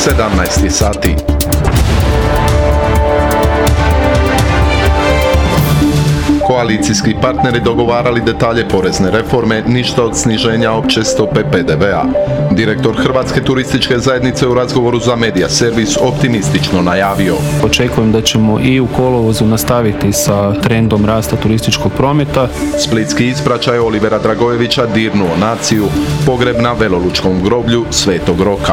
17 sati. Koalicijski partneri dogovarali detalje porezne reforme, ništa od sniženja opće stope PDV-a. Direktor Hrvatske turističke zajednice u razgovoru za Media Servis optimistično najavio. Očekujem da ćemo i u kolovozu nastaviti sa trendom rasta turističkog prometa. Splitski ispraćaj Olivera Dragojevića dirnuo naciju, pogreb na Velolučkom groblju Svetog Roka.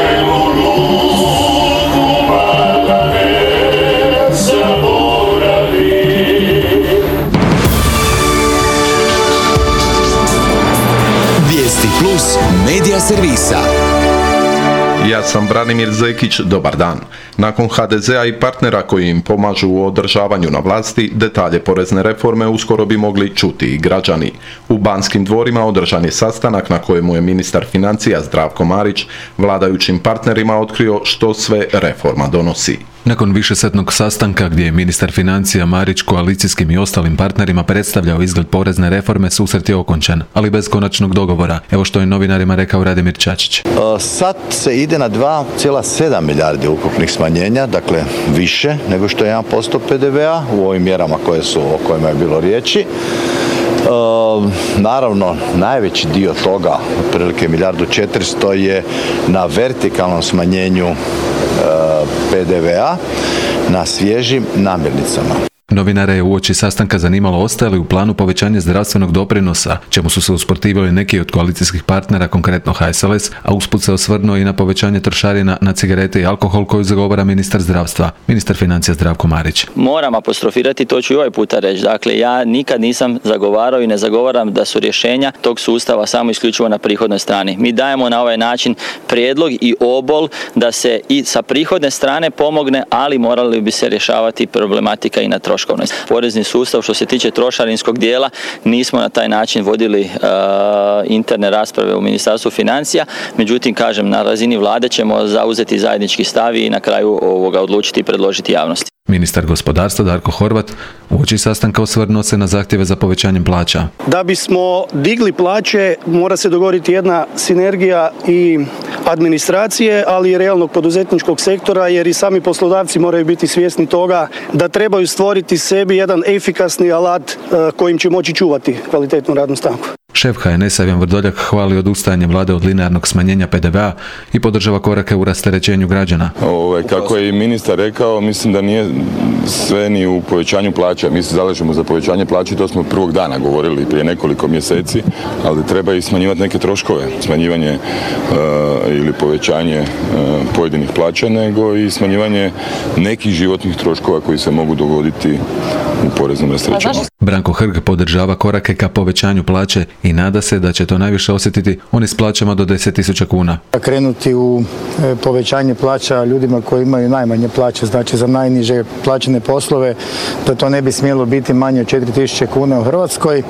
Plus Media Servisa. Ja sam Branimir Zekić, dobar dan. Nakon HDZ-a i partnera koji im pomažu u održavanju na vlasti, detalje porezne reforme uskoro bi mogli čuti i građani. U Banskim dvorima održan je sastanak na kojemu je ministar financija Zdravko Marić vladajućim partnerima otkrio što sve reforma donosi. Nakon višesatnog sastanka gdje je ministar financija Marić koalicijskim i ostalim partnerima predstavljao izgled porezne reforme, susret je okončan, ali bez konačnog dogovora. Evo što je novinarima rekao Radimir Čačić. Sad se ide na 2,7 milijardi ukupnih smanjenja, dakle više nego što je 1% PDV-a u ovim mjerama o kojima je bilo riječi. Naravno, najveći dio toga, otprilike 1,4 je na vertikalnom smanjenju PDV-a na svježim namirnicama. Novinare je uoči sastanka zanimalo ostaje li u planu povećanje zdravstvenog doprinosa, čemu su se usprotivili neki od koalicijskih partnera, konkretno HSLS, a usput se osvrnuo i na povećanje trošarina na cigarete i alkohol koju zagovara ministar zdravstva, ministar financija Zdravko Marić. Moram apostrofirati, to ću i ovaj puta reći. Dakle, ja nikad nisam zagovarao i ne zagovaram da su rješenja tog sustava samo isključivo na prihodnoj strani. Mi dajemo na ovaj način prijedlog i obol da se i sa prihodne strane pomogne, ali morali bi se rješavati problematika i na troškovnoj. Porezni sustav što se tiče trošarinskog dijela nismo na taj način vodili interne rasprave u Ministarstvu financija, međutim kažem na razini vlade ćemo zauzeti zajednički stav i na kraju odlučiti i predložiti javnosti. Ministar gospodarstva Darko Horvat uoči sastanka osvrnuo se na zahtjeve za povećanjem plaća. Da bismo digli plaće mora se dogoditi jedna sinergija i administracije, ali i realnog poduzetničkog sektora, jer i sami poslodavci moraju biti svjesni toga da trebaju stvoriti sebi jedan efikasni alat kojim će moći čuvati kvalitetnu radnu snagu. Šef HNS-a Ivan Vrdoljak hvali odustajanje vlade od linearnog smanjenja PDV-a i podržava korake u rasterećenju građana. Kako je i ministar rekao, mislim da nije sve ni u povećanju plaća. Mi se zalažemo za povećanje plaća, to smo prvog dana govorili prije nekoliko mjeseci, ali treba i smanjivati neke troškove. Smanjivanje ili povećanje pojedinih plaća, nego i smanjivanje nekih životnih troškova koji se mogu dogoditi u poreznom rasterećenju. Branko Hrg podržava korake ka povećanju plaće i nada se da će to najviše osjetiti oni s plaćama do 10.000 kuna. Krenuti u povećanje plaća ljudima koji imaju najmanje plaće, znači za najniže plaćene poslove, da to ne bi smjelo biti manje od 4.000 kuna u Hrvatskoj.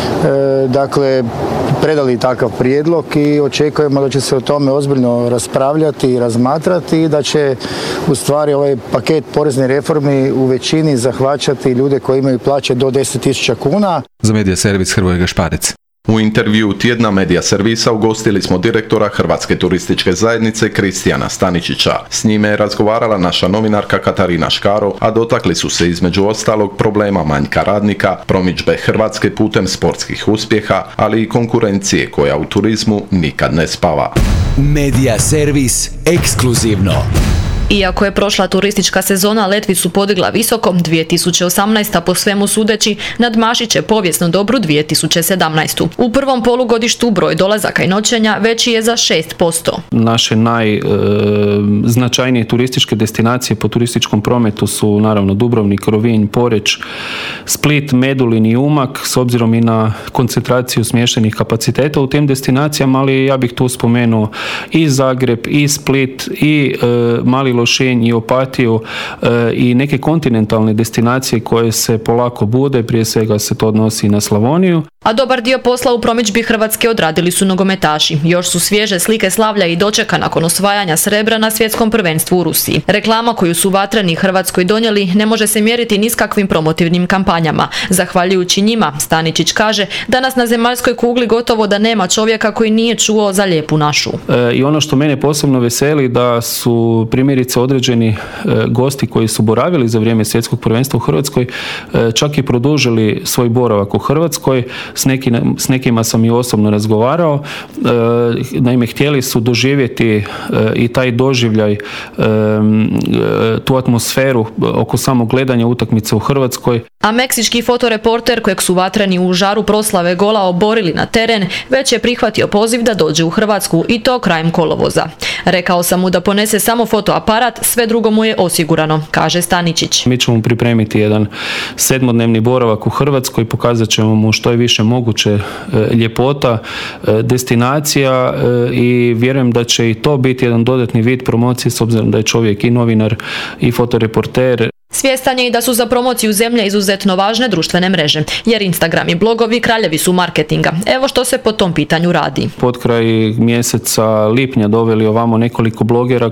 Dakle, predali takav prijedlog i očekujemo da će se o tome ozbiljno raspravljati i razmatrati i da će u stvari ovaj paket porezne reformi u većini zahvaćati ljude koji imaju plaće do 10.000 kuna. Za Media Servis Hrvoje Gašparec. U intervju tjedna Media Servisa ugostili smo direktora Hrvatske turističke zajednice Kristijana Staničića. S njime je razgovarala naša novinarka Katarina Škaro, a dotakli su se između ostalog problema manjka radnika, promidžbe Hrvatske putem sportskih uspjeha, ali i konkurencije koja u turizmu nikad ne spava. Media Servis ekskluzivno. Iako je prošla turistička sezona letvicu podigla visoko, 2018. po svemu sudeći nadmašit će povijesno dobru 2017. U prvom polugodištu broj dolazaka i noćenja veći je za 6%. Naše najznačajnije turističke destinacije po turističkom prometu su naravno Dubrovnik, Rovinj, Poreč, Split, Medulin i Umag, s obzirom i na koncentraciju smještenih kapaciteta u tim destinacijama, ali ja bih tu spomenuo i Zagreb, i Split, i Mali Lošinj i Opatiju i neke kontinentalne destinacije koje se polako bude, prije svega se to odnosi na Slavoniju. A dobar dio posla u promidžbi Hrvatske odradili su nogometaši. Još su svježe slike slavlja i dočeka nakon osvajanja srebra na svjetskom prvenstvu u Rusiji. Reklama koju su vatreni Hrvatskoj donijeli ne može se mjeriti ni s kakvim promotivnim kampanjama. Zahvaljujući njima, Staničić kaže, danas na zemaljskoj kugli gotovo da nema čovjeka koji nije čuo za lijepu našu. I ono što mene posebno veseli da su primjerice određeni gosti koji su boravili za vrijeme svjetskog prvenstva u Hrvatskoj čak i produžili svoj boravak u Hrvatskoj. S nekima sam i osobno razgovarao. Naime, htjeli su doživjeti i taj doživljaj, tu atmosferu oko samog gledanja utakmice u Hrvatskoj. A meksički fotoreporter kojeg su vatreni u žaru proslave gola oborili na teren, već je prihvatio poziv da dođe u Hrvatsku i to krajem kolovoza. Rekao sam mu da ponese samo fotoaparat, sve drugo mu je osigurano, kaže Staničić. Mi ćemo pripremiti jedan 7-dnevni boravak u Hrvatskoj, pokazat ćemo mu što je više moguće ljepota, destinacija i vjerujem da će i to biti jedan dodatni vid promocije s obzirom da je čovjek i novinar i fotoreporter. Svjestan je i da su za promociju zemlje izuzetno važne društvene mreže, jer Instagram i blogovi kraljevi su marketinga. Evo što se po tom pitanju radi. Pod kraj mjeseca lipnja doveli ovamo nekoliko blogera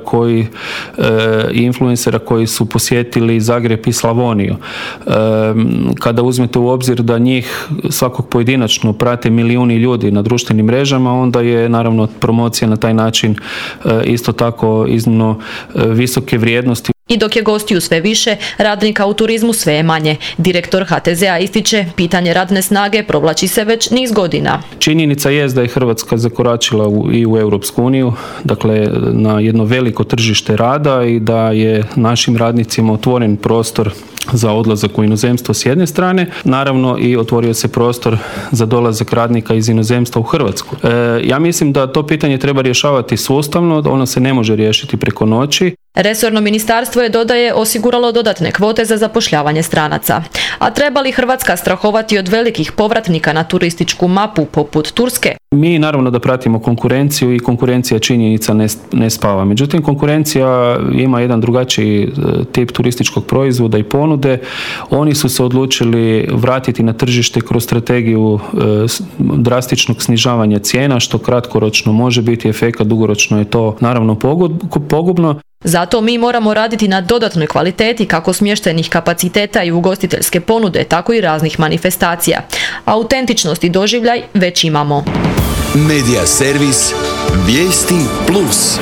i influencera koji su posjetili Zagreb i Slavoniju. Kada uzmete u obzir da njih svakog pojedinačno prate milijuni ljudi na društvenim mrežama, onda je naravno promocija na taj način isto tako iznimno visoke vrijednosti. I dok je gostiju sve više, radnika u turizmu sve je manje. Direktor HTZ-a ističe, pitanje radne snage provlači se već niz godina. Činjenica je da je Hrvatska zakoračila i u Europsku uniju, dakle na jedno veliko tržište rada i da je našim radnicima otvoren prostor za odlazak u inozemstvo s jedne strane, naravno i otvorio se prostor za dolazak radnika iz inozemstva u Hrvatsku. Ja mislim da to pitanje treba rješavati sustavno, ono se ne može riješiti preko noći. Resorno ministarstvo je, dodaje, osiguralo dodatne kvote za zapošljavanje stranaca. A treba li Hrvatska strahovati od velikih povratnika na turističku mapu poput Turske? Mi naravno da pratimo konkurenciju i konkurencija činjenica ne spava. Međutim, konkurencija ima jedan drugačiji tip turističkog proizvoda i ponude. Oni su se odlučili vratiti na tržište kroz strategiju drastičnog snižavanja cijena, što kratkoročno može biti efekat, dugoročno je to naravno pogubno. Zato mi moramo raditi na dodatnoj kvaliteti kako smještajnih kapaciteta i ugostiteljske ponude, tako i raznih manifestacija. Autentičnost i doživljaj već imamo. Medija servis Vijesti Plus.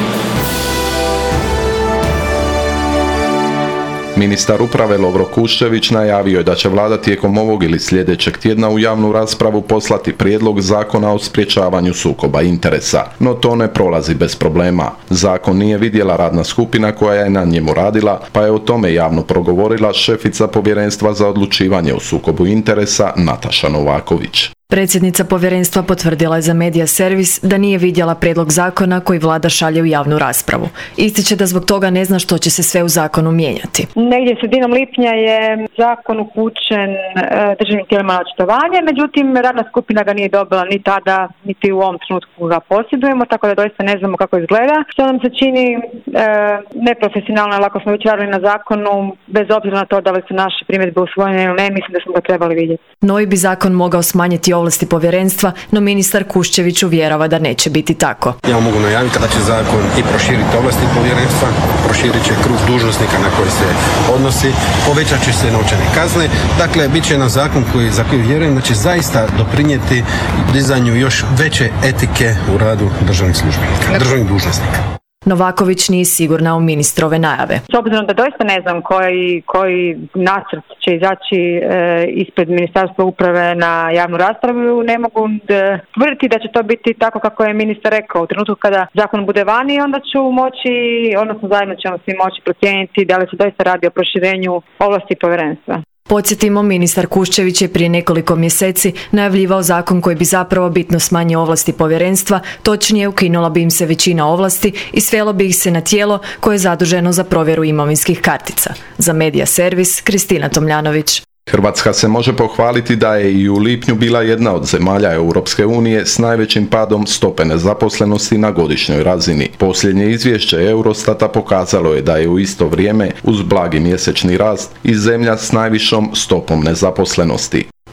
Ministar uprave Lovro Kuščević najavio je da će vlada tijekom ovog ili sljedećeg tjedna u javnu raspravu poslati prijedlog zakona o sprječavanju sukoba interesa, no to ne prolazi bez problema. Zakon nije vidjela radna skupina koja je na njemu radila, pa je o tome javno progovorila šefica Povjerenstva za odlučivanje o sukobu interesa Nataša Novaković. Predsjednica povjerenstva potvrdila je za Medija servis da nije vidjela prijedlog zakona koji vlada šalje u javnu raspravu. Ističe da zbog toga ne zna što će se sve u zakonu mijenjati. Negdje sredinom lipnja je zakon upućen državnim tijelima na očitovanje, međutim radna skupina ga nije dobila ni tada, niti u ovom trenutku ga posjedujemo, tako da doista ne znamo kako izgleda. Što nam se čini neprofesionalno, ali ako smo već radili na zakonu, bez obzira na to da li su naše primjedbe usvojene ili ne, mislim da smo ga trebali vidjeti. Novi bi zakon mogao smanjiti ovlasti povjerenstva, no ministar Kuščević uvjerava da neće biti tako. Ja mogu najaviti da će zakon i proširiti ovlasti povjerenstva, proširit će krug dužnosnika na koji se odnosi, povećat će se novčane kazne. Dakle, bit će jedan zakon za koji vjerujem da će zaista doprinijeti dizanju još veće etike u radu državnih službenika, državnih dužnosnika. Novaković nije sigurna u ministrove najave. S obzirom da doista ne znam koji nacrt će izaći ispred Ministarstva uprave na javnu raspravu, ne mogu tvrditi da će to biti tako kako je ministar rekao. U trenutku kada zakon bude vani, onda ću moći, odnosno zajedno ćemo svi moći procijeniti da li se doista radi o proširenju ovlasti povjerenstva. Podsjetimo, ministar Kuščević je prije nekoliko mjeseci najavljivao zakon koji bi zapravo bitno smanjio ovlasti povjerenstva, točnije ukinula bi im se većina ovlasti i svelo bi ih se na tijelo koje je zaduženo za provjeru imovinskih kartica. Za Medija servis, Kristina Tomljanović. Hrvatska se može pohvaliti da je i u lipnju bila jedna od zemalja Europske unije s najvećim padom stope nezaposlenosti na godišnjoj razini. Posljednje izvješće Eurostata pokazalo je da je u isto vrijeme uz blagi mjesečni rast i zemlja s najvišom stopom nezaposlenosti.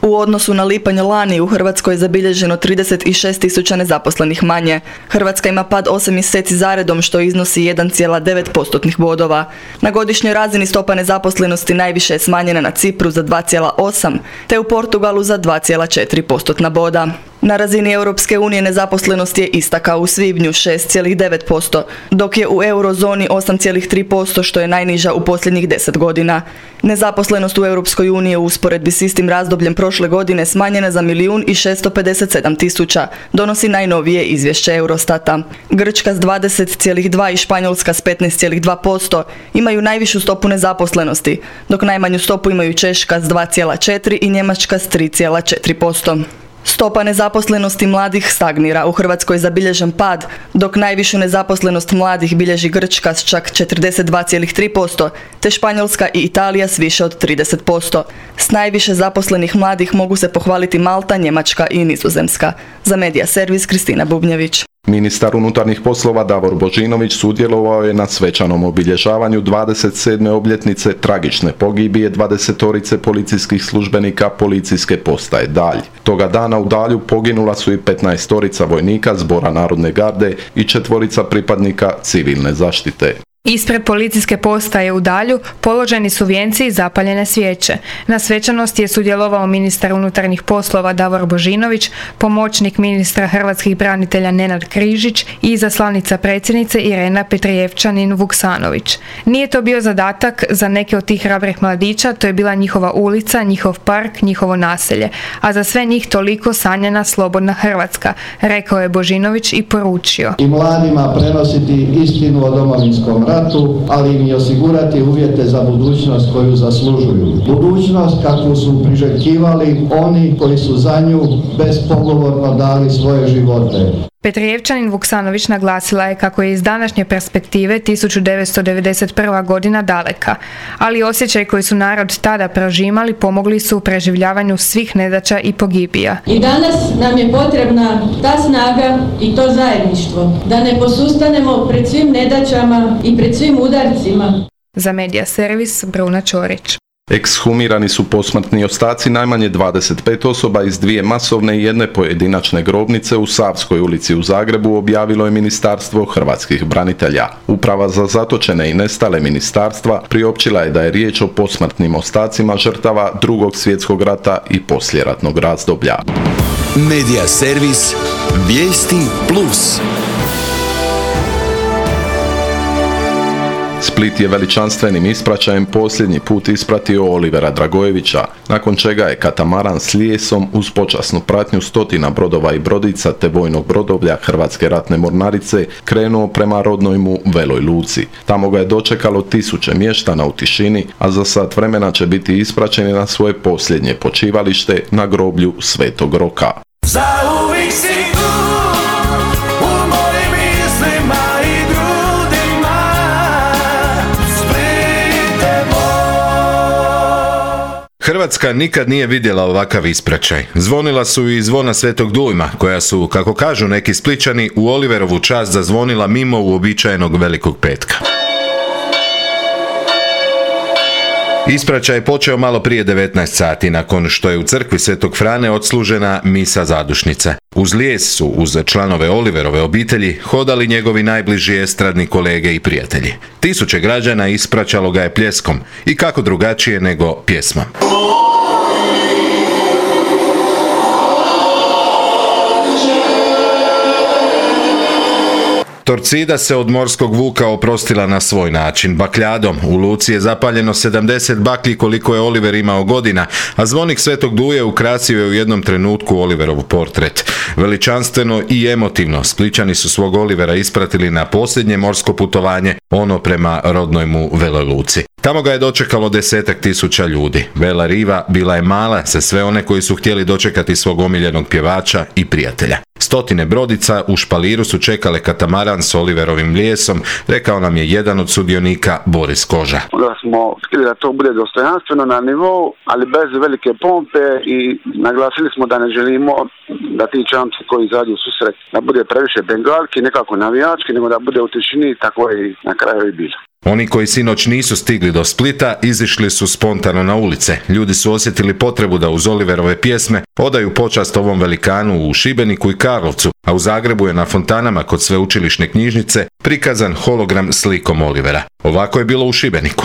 U odnosu na lipanj lani u Hrvatskoj je zabilježeno 36.000 nezaposlenih manje. Hrvatska ima pad 8 mjeseci zaredom što iznosi 1,9% bodova. Na godišnjoj razini stopa nezaposlenosti najviše je smanjena na Cipru za 2,8 te u Portugalu za 2,4% boda. Na razini Europske unije nezaposlenost je ista kao u svibnju 6,9%, dok je u eurozoni 8,3% što je najniža u posljednjih 10 godina. Nezaposlenost u Europskoj uniji u usporedbi s istim razdobljem prošle godine smanjena za 1.657.000, donosi najnovije izvješće Eurostata. Grčka s 20,2 i Španjolska s 15,2% imaju najvišu stopu nezaposlenosti, dok najmanju stopu imaju Češka s 2,4 i Njemačka s 3,4%. Stopa nezaposlenosti mladih stagnira, u Hrvatskoj je zabilježen pad, dok najvišu nezaposlenost mladih bilježi Grčka s čak 42,3%, te Španjolska i Italija s više od 30%. S najviše zaposlenih mladih mogu se pohvaliti Malta, Njemačka i Nizozemska. Za Medija Servis Kristina Bubnjević. Ministar unutarnjih poslova Davor Božinović sudjelovao je na svečanom obilježavanju 27. obljetnice tragične pogibije 20-torice policijskih službenika policijske postaje Dalj. Toga dana u Dalju poginula su i 15-torica vojnika Zbora Narodne garde i 4 pripadnika civilne zaštite. Ispred policijske postaje u Dalju položeni su vijenci i zapaljene svijeće. Na svečanosti je sudjelovao ministar unutarnjih poslova Davor Božinović, pomoćnik ministra hrvatskih branitelja Nenad Križić i izaslanica predsjednice Irena Petrijevčanin-Vuksanović. Nije to bio zadatak za neke od tih hrabrih mladića, to je bila njihova ulica, njihov park, njihovo naselje, a za sve njih toliko sanjana slobodna Hrvatska, rekao je Božinović i poručio. I mladima prenositi istinu o Domovinskom ratu, ali im i osigurati uvjete za budućnost koju zaslužuju. Budućnost kakvu su priželjkivali oni koji su za nju bespogovorno dali svoje živote. Petrijevčanin-Vuksanović naglasila je kako je iz današnje perspektive 1991. godina daleka, ali osjećaj koji su narod tada prožimali pomogli su u preživljavanju svih nedaća i pogibija. I danas nam je potrebna ta snaga i to zajedništvo, da ne posustanemo pred svim nedaćama i pred svim udarcima. Za Medija Servis Bruna Ćorić. Ekshumirani su posmrtni ostaci najmanje 25 osoba iz 2 masovne i 1 pojedinačne grobnice u Savskoj ulici u Zagrebu, objavilo je Ministarstvo hrvatskih branitelja. Uprava za zatočene i nestale ministarstva priopćila je da je riječ o posmrtnim ostacima žrtava Drugog svjetskog rata i poslijeratnog razdoblja. Medija servis Vijesti Plus. Split je veličanstvenim ispraćajem posljednji put ispratio Olivera Dragojevića, nakon čega je katamaran s lijesom uz počasnu pratnju 100 brodova i brodica te vojnog brodovlja Hrvatske ratne mornarice krenuo prema rodnoj mu Veloj Luci. Tamo ga je dočekalo 1000 mještana u tišini, a za sat vremena će biti ispraćeni na svoje posljednje počivalište na groblju Svetog Roka. Zauvijek si u mojim mislima i grudima, Splite moj. Hrvatska nikad nije vidjela ovakav ispraćaj. Zvonila su i zvona Svetog Dujma, koja su, kako kažu neki Splićani, u Oliverovu čast zazvonila mimo uobičajenog Velikog petka. Ispraćaj je počeo malo prije 19 sati, nakon što je u crkvi Svetog Frane odslužena misa zadušnice. Uz lijes su, uz članove Oliverove obitelji, hodali njegovi najbliži estradni kolege i prijatelji. 1000 građana ispraćalo ga je pljeskom i kako drugačije nego pjesmom. Torcida se od morskog vuka oprostila na svoj način, bakljadom. U Luci je zapaljeno 70 baklji koliko je Oliver imao godina, a zvonik Svetog Duje ukrasio je u jednom trenutku Oliverov portret. Veličanstveno i emotivno Splićani su svog Olivera ispratili na posljednje morsko putovanje, ono prema rodnoj mu Veloj Luci. Tamo ga je dočekalo 10.000 ljudi. Vela Riva bila je mala za sve one koji su htjeli dočekati svog omiljenog pjevača i prijatelja. 100 brodica u špaliru su čekale katamaran s Oliverovim lijesom, rekao nam je jedan od sudionika Boris Koža. Da smo htjeli da to bude dostojanstveno na nivou, ali bez velike pompe i naglasili smo da ne želimo da ti čamci koji izađu u susret da bude previše bengalki, nekako navijački, nego da bude u tišini, tako je i na kraju i bilo. Oni koji sinoć nisu stigli do Splita izišli su spontano na ulice. Ljudi su osjetili potrebu da uz Oliverove pjesme odaju počast ovom velikanu u Šibeniku i Karlovcu, a u Zagrebu je na fontanama kod sveučilišne knjižnice prikazan hologram slikom Olivera. Ovako je bilo u Šibeniku.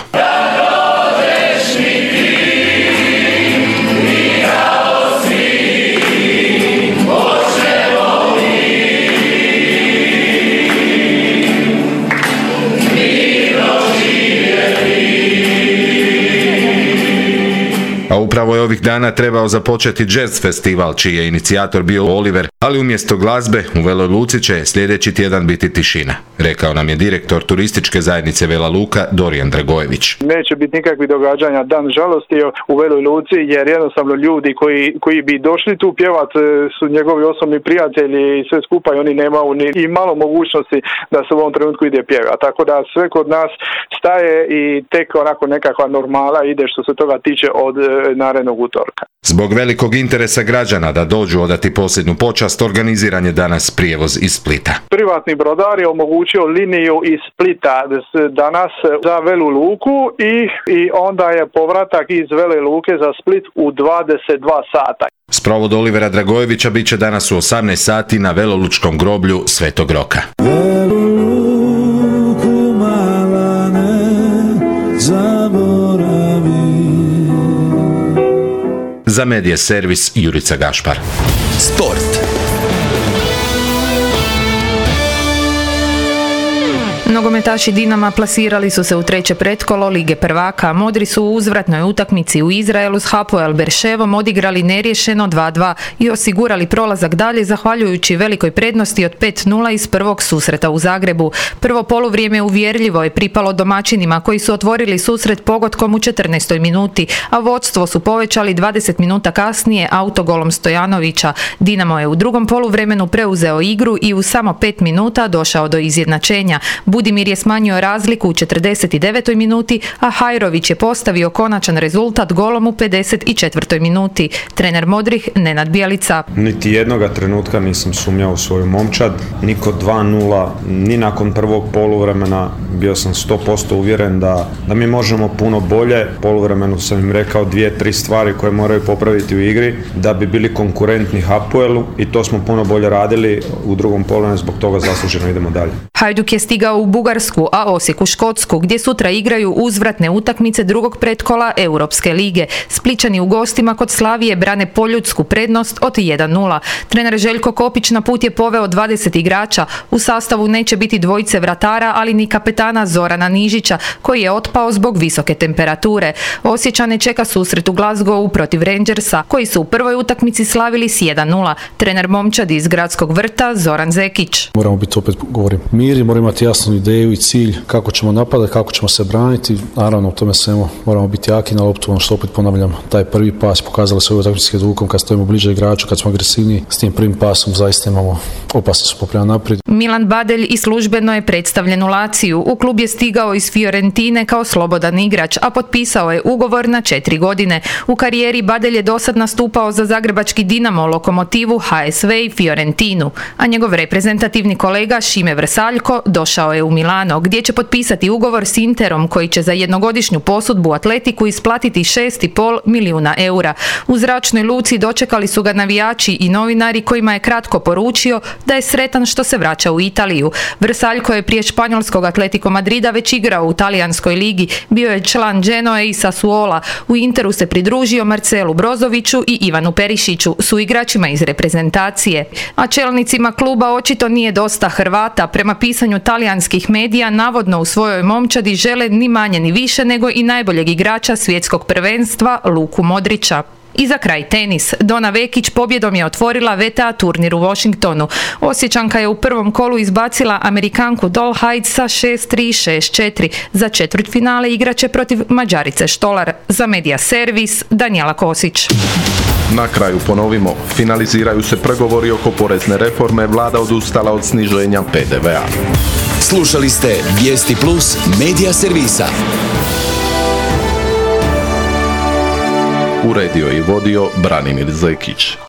A upravo je ovih dana trebao započeti jazz festival, čiji je inicijator bio Oliver, ali umjesto glazbe u Veloj Luci će sljedeći tjedan biti tišina, rekao nam je direktor turističke zajednice Vela Luka Dorijan Dragojević. Neće biti nikakvih događanja dan žalosti u Veloj Luci, jer jednostavno ljudi koji bi došli tu pjevat su njegovi osobni prijatelji i sve skupa i oni nemaju ni malo mogućnosti da se u ovom trenutku ide pjeva. Tako da sve kod nas staje i tek onako nekakva normala ide što se toga tiče od narednog utorka. Zbog velikog interesa građana da dođu odati posljednju počast, organiziran je danas prijevoz iz Splita. Privatni brodar je omogućio liniju iz Splita danas za Velu Luku i onda je povratak iz Vele Luke za Split u 22 sata. Sprovod Olivera Dragojevića bit će danas u 18 sati na Velolučkom groblju Svetog Roka. Za Medija servis Jurica Gašpar. Sport. Nogometaši Dinama plasirali su se u treće pretkolo Lige prvaka. Modri su u uzvratnoj utakmici u Izraelu s Hapoel Berševom odigrali neriješeno 2:2 i osigurali prolazak dalje zahvaljujući velikoj prednosti od 5:0 iz prvog susreta u Zagrebu. Prvo poluvrijeme uvjerljivo je pripalo domaćinima koji su otvorili susret pogodkom u 14. minuti, a vodstvo su povećali 20 minuta kasnije autogolom Stojanovića. Dinamo je u drugom poluvremenu preuzeo igru i u samo 5 minuta došao do izjednačenja. Budimir je smanjio razliku u 49. minuti, a Hajrović je postavio konačan rezultat golom u 54. minuti. Trener modrih Nenad Bjelica. Niti jednoga trenutka nisam sumnjao u svoju momčad, niko 2:0, ni nakon prvog poluvremena bio sam 100% uvjeren da mi možemo puno bolje. Poluvremenu sam im rekao 2-3 stvari koje moraju popraviti u igri da bi bili konkurentni Hapoelu i to smo puno bolje radili u drugom poluvremenu, zbog toga zasluženo idemo dalje. Hajduk je stigao u Bugarsku, a Osijek u Škotsku, gdje sutra igraju uzvratne utakmice drugog pretkola Europske lige. Splićani u gostima kod Slavije brane poljudsku prednost od 1:0. Trener Željko Kopić na put je poveo 20 igrača. U sastavu neće biti dvojice vratara, ali ni kapetana Zorana Nižića, koji je otpao zbog visoke temperature. Osječane čeka susret u Glasgowu protiv Rangersa, koji su u prvoj utakmici slavili s 1:0. Trener momčadi iz Gradskog vrta Zoran Zekić. Moramo biti, opet govorim, mirni, moramo imati jasnu ideju i cilj kako ćemo napadati, kako ćemo se braniti. Naravno, u tome svemu moramo biti jaki na loptu, ono što opet ponavljam, taj prvi pas pokazali se u utakmici dukom kad stojimo bliže igraču, kad smo agresivniji, s tim prvim pasom zaista imamo opasni su poprema naprijed. Milan Badelj i službeno je predstavljen u Laciju. U klub je stigao iz Fiorentine kao slobodan igrač, a potpisao je ugovor na 4 godine. U karijeri Badelj je dosad nastupao za zagrebački Dinamo, Lokomotivu, HSV i Fiorentinu, a njegov reprezentativni kolega Šime Vrsaljko došao je u Milano, gdje će potpisati ugovor s Interom, koji će za jednogodišnju posudbu Atletiku isplatiti 6,5 milijuna eura. U zračnoj luci dočekali su ga navijači i novinari kojima je kratko poručio da je sretan što se vraća u Italiju. Vrsaljko je prije španjolskog Atletico Madrida već igrao u talijanskoj ligi, bio je član Genoe i Sassuola. U Interu se pridružio Marcelu Brozoviću i Ivanu Perišiću, su igračima iz reprezentacije. A čelnicima kluba očito nije dosta Hrvata. Prema pisanju talijanskih medija, navodno u svojoj momčadi žele ni manje ni više nego i najboljeg igrača svjetskog prvenstva Luku Modrića. I za kraj tenis. Dona Vekić pobjedom je otvorila VTA turnir u Washingtonu. Osječanka je u prvom kolu izbacila Amerikanku Dolhajt sa 6-3, 6-4. Za četvrtfinale igraće protiv Mađarice Štolar. Za Medija servis Danijela Kosić. Na kraju ponovimo, finaliziraju se pregovori oko porezne reforme, vlada odustala od sniženja PDV-a. Slušali ste Vijesti Plus Medija servisa. Uredio i vodio Branimir Zekić.